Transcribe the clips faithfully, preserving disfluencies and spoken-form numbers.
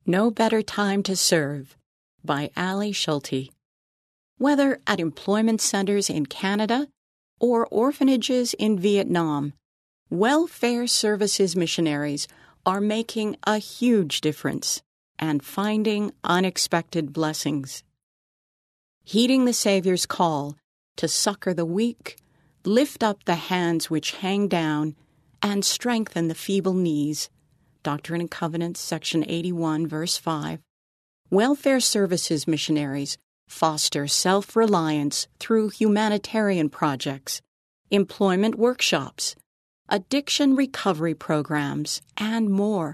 No Better Time to Serve by Ali Schulte. Whether at employment centers in Canada or orphanages in Vietnam, welfare services missionaries are making a huge difference and finding unexpected blessings. Heeding the Savior's call to succor the weak, lift up the hands which hang down, and strengthen the feeble knees. Doctrine and Covenants, section eighty-one, verse five. Welfare services missionaries foster self-reliance through humanitarian projects, employment workshops, addiction recovery programs, and more.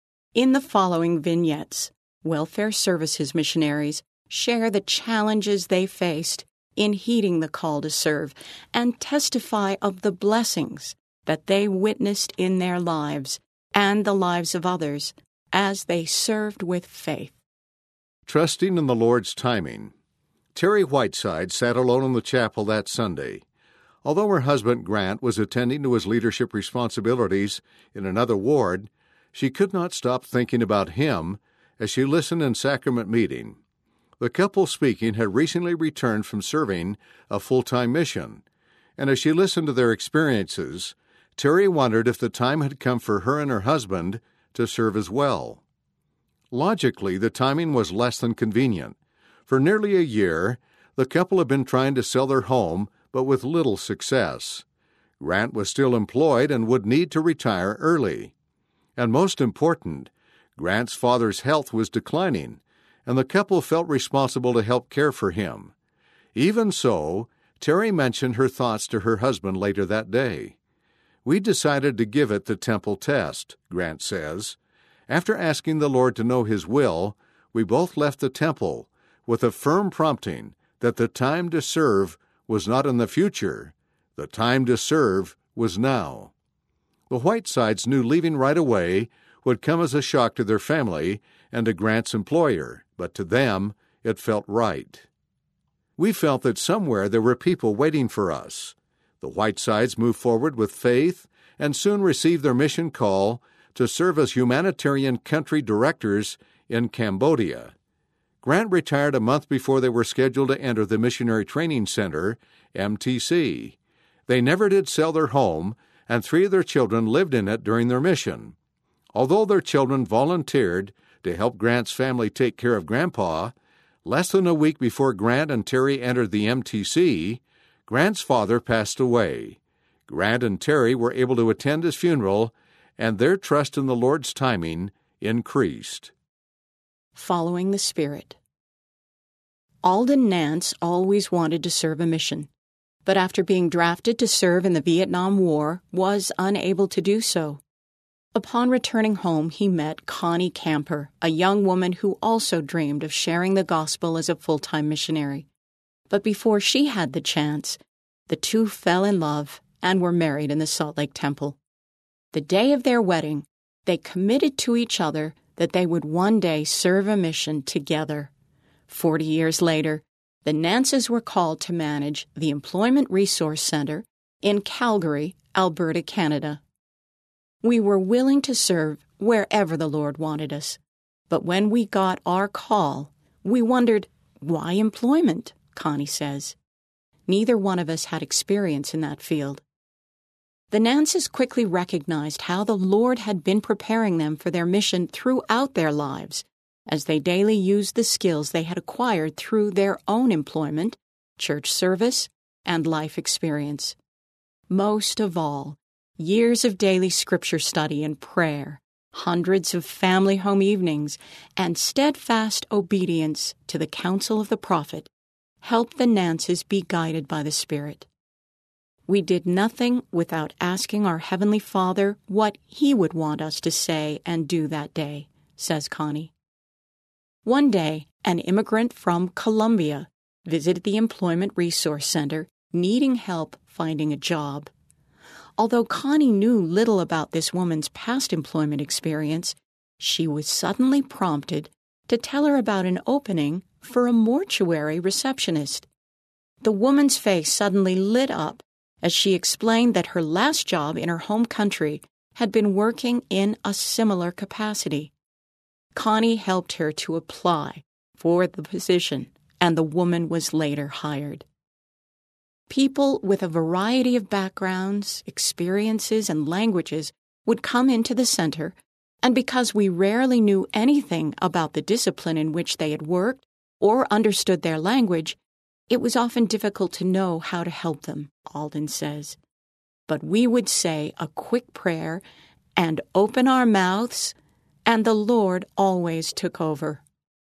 In the following vignettes, welfare services missionaries share the challenges they faced in heeding the call to serve and testify of the blessings that they witnessed in their lives and the lives of others as they served with faith. Trusting in the Lord's timing. Terry Whiteside sat alone in the chapel that Sunday. Although her husband Grant was attending to his leadership responsibilities in another ward, she could not stop thinking about him as she listened in sacrament meeting. The couple speaking had recently returned from serving a full-time mission, and as she listened to their experiences, Terry wondered if the time had come for her and her husband to serve as well. Logically, the timing was less than convenient. For nearly a year, the couple had been trying to sell their home, but with little success. Grant was still employed and would need to retire early. And most important, Grant's father's health was declining, and the couple felt responsible to help care for him. Even so, Terry mentioned her thoughts to her husband later that day. We decided to give it the temple test, Grant says. After asking the Lord to know His will, we both left the temple with a firm prompting that the time to serve was not in the future. The time to serve was now. The Whitesides knew leaving right away would come as a shock to their family and to Grant's employer, but to them it felt right. We felt that somewhere there were people waiting for us. The Whitesides moved forward with faith and soon received their mission call to serve as humanitarian country directors in Cambodia. Grant retired a month before they were scheduled to enter the Missionary Training Center, M T C. They never did sell their home, and three of their children lived in it during their mission. Although their children volunteered to help Grant's family take care of Grandpa, less than a week before Grant and Terry entered the M T C, Grant's father passed away. Grant and Terry were able to attend his funeral, and their trust in the Lord's timing increased. Following the Spirit. Alden Nance always wanted to serve a mission, but after being drafted to serve in the Vietnam War, was unable to do so. Upon returning home, he met Connie Camper, a young woman who also dreamed of sharing the gospel as a full-time missionary. But before she had the chance, the two fell in love and were married in the Salt Lake Temple. The day of their wedding, they committed to each other that they would one day serve a mission together. Forty years later, the Nances were called to manage the Employment Resource Center in Calgary, Alberta, Canada. We were willing to serve wherever the Lord wanted us, but when we got our call, we wondered, why employment? Connie says. Neither one of us had experience in that field. The Nances quickly recognized how the Lord had been preparing them for their mission throughout their lives, as they daily used the skills they had acquired through their own employment, church service, and life experience. Most of all, years of daily scripture study and prayer, hundreds of family home evenings, and steadfast obedience to the counsel of the prophet helped the Nances be guided by the Spirit. We did nothing without asking our Heavenly Father what He would want us to say and do that day, says Connie. One day, an immigrant from Colombia visited the Employment Resource Center, needing help finding a job. Although Connie knew little about this woman's past employment experience, she was suddenly prompted to tell her about an opening for a mortuary receptionist. The woman's face suddenly lit up as she explained that her last job in her home country had been working in a similar capacity. Connie helped her to apply for the position, and the woman was later hired. People with a variety of backgrounds, experiences, and languages would come into the center, and because we rarely knew anything about the discipline in which they had worked or understood their language, it was often difficult to know how to help them, Alden says. But we would say a quick prayer and open our mouths, and the Lord always took over.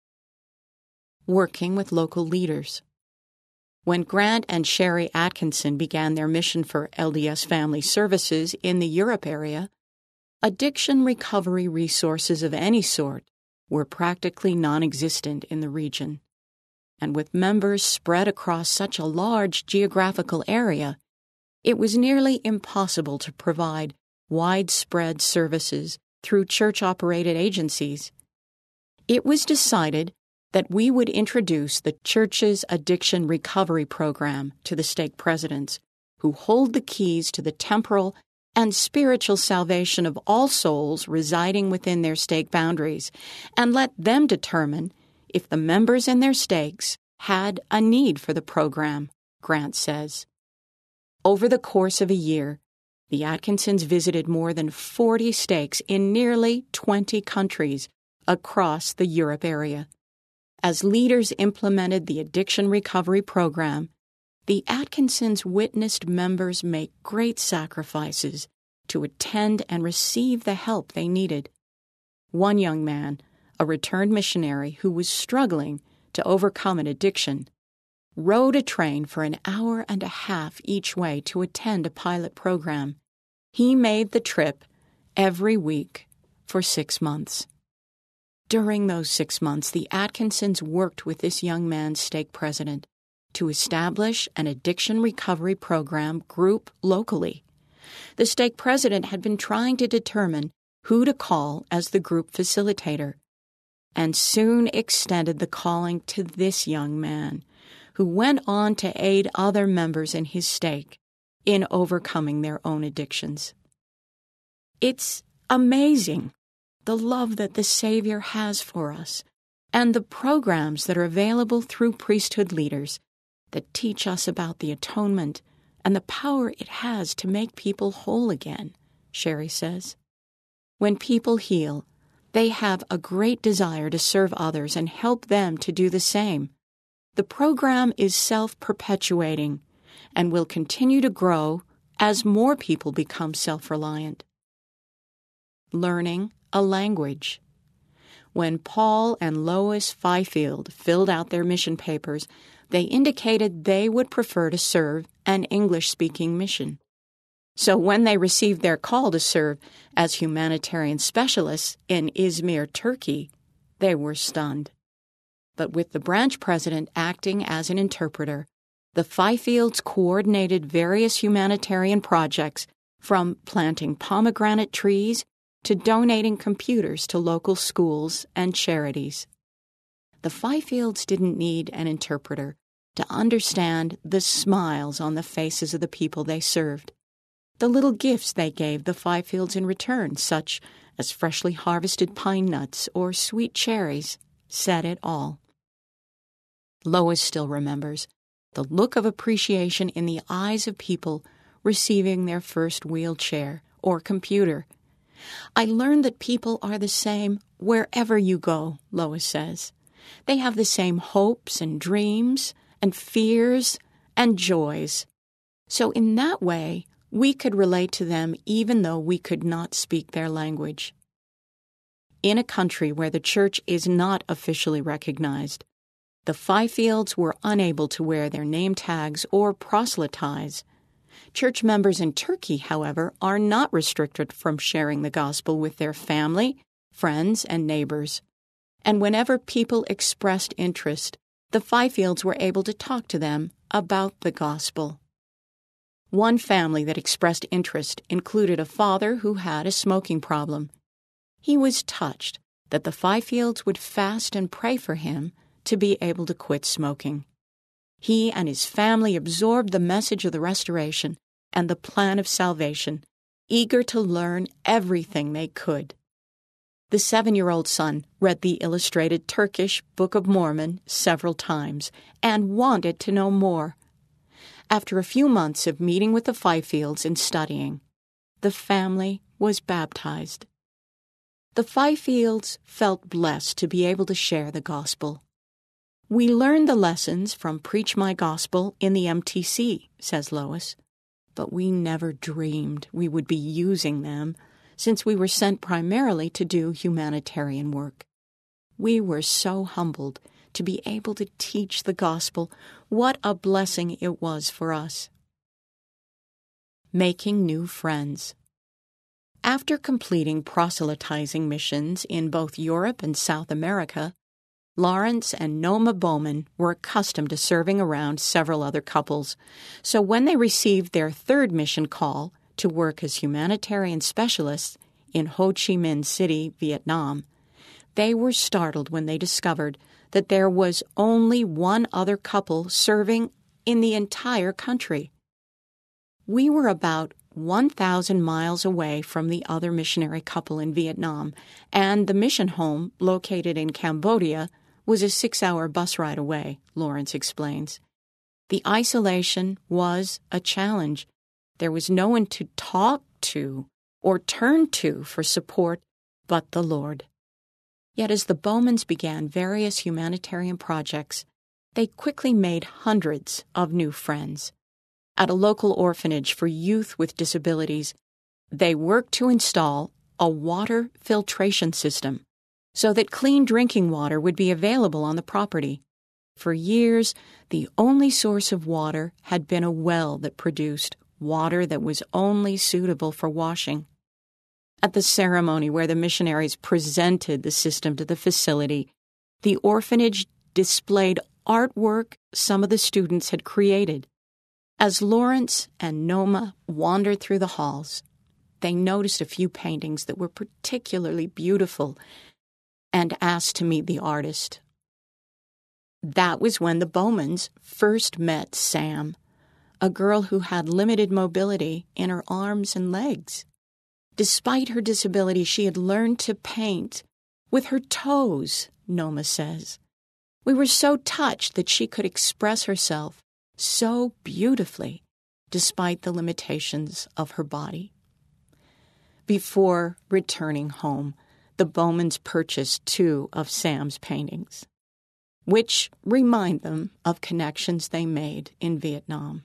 Working with local leaders. When Grant and Sherry Atkinson began their mission for L D S Family Services in the Europe area, addiction recovery resources of any sort were practically non-existent in the region. And with members spread across such a large geographical area, it was nearly impossible to provide widespread services through church-operated agencies. It was decided that we would introduce the church's addiction recovery program to the stake presidents, who hold the keys to the temporal and spiritual salvation of all souls residing within their stake boundaries, and let them determine if the members in their stakes had a need for the program, Grant says. Over the course of a year, the Atkinsons visited more than forty stakes in nearly twenty countries across the Europe area. As leaders implemented the addiction recovery program, the Atkinsons witnessed members make great sacrifices to attend and receive the help they needed. One young man, a returned missionary who was struggling to overcome an addiction, rode a train for an hour and a half each way to attend a pilot program. He made the trip every week for six months. During those six months, the Atkinsons worked with this young man's stake president to establish an addiction recovery program group locally. The stake president had been trying to determine who to call as the group facilitator, and soon extended the calling to this young man, who went on to aid other members in his stake in overcoming their own addictions. It's amazing, the love that the Savior has for us, and the programs that are available through priesthood leaders that teach us about the atonement and the power it has to make people whole again, Sherry says. When people heal, they have a great desire to serve others and help them to do the same. The program is self-perpetuating and will continue to grow as more people become self-reliant. Learning a language. When Paul and Lois Fifield filled out their mission papers, they indicated they would prefer to serve an English-speaking mission. So when they received their call to serve as humanitarian specialists in Izmir, Turkey, they were stunned. But with the branch president acting as an interpreter, the Fifields coordinated various humanitarian projects, from planting pomegranate trees to donating computers to local schools and charities. The Fifields didn't need an interpreter to understand the smiles on the faces of the people they served. The little gifts they gave the Fifields in return, such as freshly harvested pine nuts or sweet cherries, said it all. Lois still remembers the look of appreciation in the eyes of people receiving their first wheelchair or computer. I learned that people are the same wherever you go, Lois says. They have the same hopes and dreams and fears and joys. So in that way, we could relate to them even though we could not speak their language. In a country where the church is not officially recognized, the Fifields were unable to wear their name tags or proselytize. Church members in Turkey, however, are not restricted from sharing the gospel with their family, friends, and neighbors. And whenever people expressed interest, the Fifields were able to talk to them about the gospel. One family that expressed interest included a father who had a smoking problem. He was touched that the Fifields would fast and pray for him to be able to quit smoking. He and his family absorbed the message of the restoration and the plan of salvation, eager to learn everything they could. The seven-year-old son read the illustrated Turkish Book of Mormon several times and wanted to know more. After a few months of meeting with the Fifields and studying, the family was baptized. The Fifields felt blessed to be able to share the gospel. We learned the lessons from Preach My Gospel in the M T C, says Lois, but we never dreamed we would be using them since we were sent primarily to do humanitarian work. We were so humbled to be able to teach the gospel. What a blessing it was for us. Making new friends. After completing proselytizing missions in both Europe and South America, Lawrence and Noma Bowman were accustomed to serving around several other couples, so when they received their third mission call to work as humanitarian specialists in Ho Chi Minh City, Vietnam, they were startled when they discovered that there was only one other couple serving in the entire country. We were about one thousand miles away from the other missionary couple in Vietnam, and the mission home, located in Cambodia, was a six-hour bus ride away, Lawrence explains. The isolation was a challenge. There was no one to talk to or turn to for support but the Lord. Yet as the Bowmans began various humanitarian projects, they quickly made hundreds of new friends. At a local orphanage for youth with disabilities, they worked to install a water filtration system so that clean drinking water would be available on the property. For years, the only source of water had been a well that produced water that was only suitable for washing. At the ceremony where the missionaries presented the system to the facility, the orphanage displayed artwork some of the students had created. As Lawrence and Noma wandered through the halls, they noticed a few paintings that were particularly beautiful and asked to meet the artist. That was when the Bowmans first met Sam, a girl who had limited mobility in her arms and legs. Despite her disability, she had learned to paint with her toes, Noma says. We were so touched that she could express herself so beautifully, despite the limitations of her body. Before returning home, the Bowmans purchased two of Sam's paintings, which remind them of connections they made in Vietnam.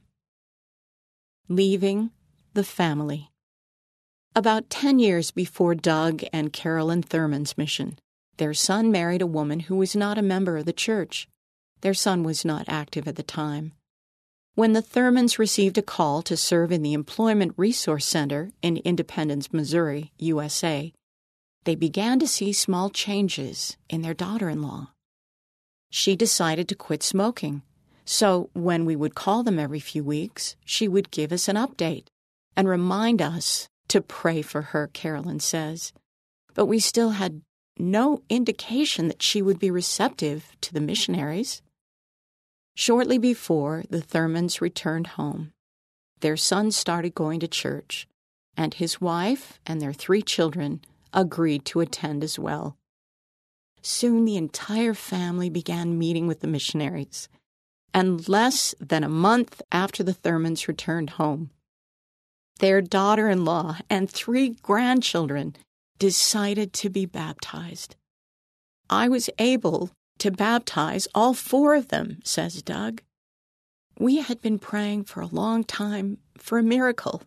Leaving the family. About ten years before Doug and Carolyn Thurman's mission, their son married a woman who was not a member of the church. Their son was not active at the time. When the Thurmans received a call to serve in the Employment Resource Center in Independence, Missouri, U S A, they began to see small changes in their daughter-in-law. She decided to quit smoking, so when we would call them every few weeks, she would give us an update and remind us to pray for her, Carolyn says. But we still had no indication that she would be receptive to the missionaries. Shortly before the Thurmans returned home, their son started going to church, and his wife and their three children agreed to attend as well. Soon the entire family began meeting with the missionaries, and less than a month after the Thurmans returned home, their daughter-in-law and three grandchildren decided to be baptized. I was able to baptize all four of them, says Doug. We had been praying for a long time for a miracle,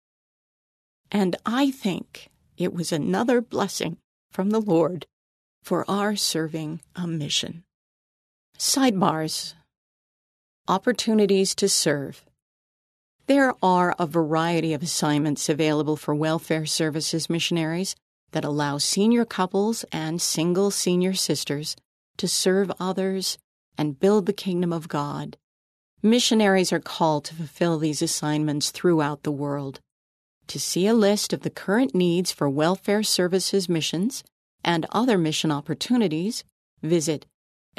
and I think it was another blessing from the Lord for our serving a mission. Sidebars. Opportunities to serve. There are a variety of assignments available for welfare services missionaries that allow senior couples and single senior sisters to serve others and build the kingdom of God. Missionaries are called to fulfill these assignments throughout the world. To see a list of the current needs for welfare services missions and other mission opportunities, visit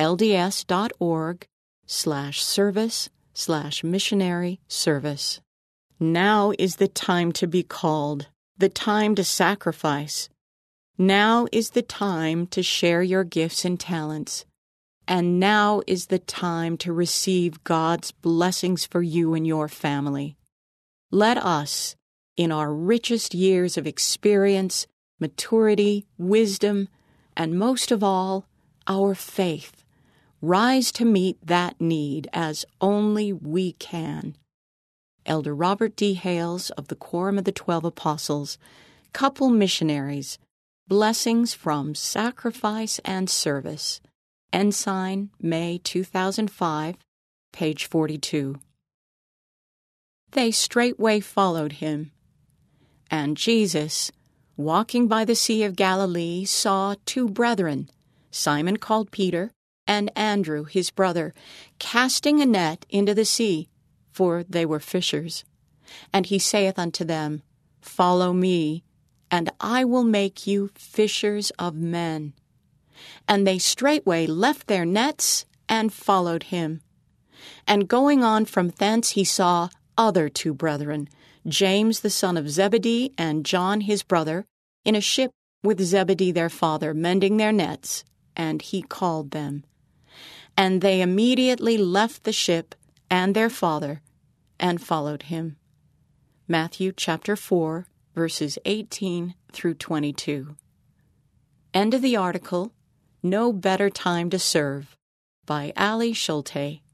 lds.org slash service slash missionary service. Now is the time to be called, the time to sacrifice. Now is the time to share your gifts and talents, and now is the time to receive God's blessings for you and your family. Let us, in our richest years of experience, maturity, wisdom, and most of all, our faith, rise to meet that need as only we can. Elder Robert D. Hales of the Quorum of the Twelve Apostles, Couple Missionaries, Blessings from Sacrifice and Service, Ensign, May two thousand five, page forty-two. They straightway followed him. And Jesus, walking by the Sea of Galilee, saw two brethren, Simon called Peter, and Andrew his brother, casting a net into the sea, for they were fishers. And he saith unto them, Follow me, and I will make you fishers of men. And they straightway left their nets and followed him. And going on from thence he saw other two brethren, James the son of Zebedee and John his brother, in a ship with Zebedee their father, mending their nets, and he called them. And they immediately left the ship and their father, and followed him. Matthew chapter four, verses eighteen through twenty-two. End of the article, No Better Time to Serve, by Ali Schulte.